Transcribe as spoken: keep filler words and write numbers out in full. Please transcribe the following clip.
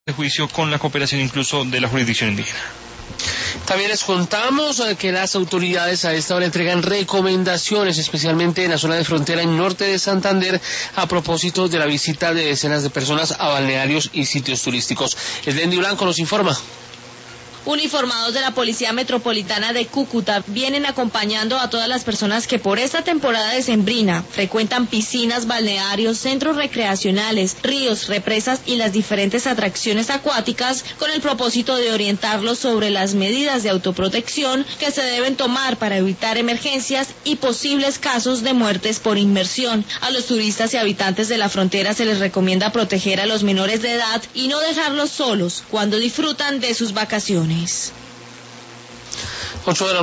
de juicio con la cooperación incluso de la jurisdicción indígena. También les contamos que las autoridades a esta hora entregan recomendaciones, especialmente en la zona de frontera en norte de Santander, a propósito de la visita de decenas de personas a balnearios y sitios turísticos. Eslendi Blanco nos informa. Uniformados de la Policía Metropolitana de Cúcuta vienen acompañando a todas las personas que por esta temporada decembrina frecuentan piscinas, balnearios, centros recreacionales, ríos, represas y las diferentes atracciones acuáticas con el propósito de orientarlos sobre las medidas de autoprotección que se deben tomar para evitar emergencias y posibles casos de muertes por inmersión. A los turistas y habitantes de la frontera se les recomienda proteger a los menores de edad y no dejarlos solos cuando disfrutan de sus vacaciones. ocho de la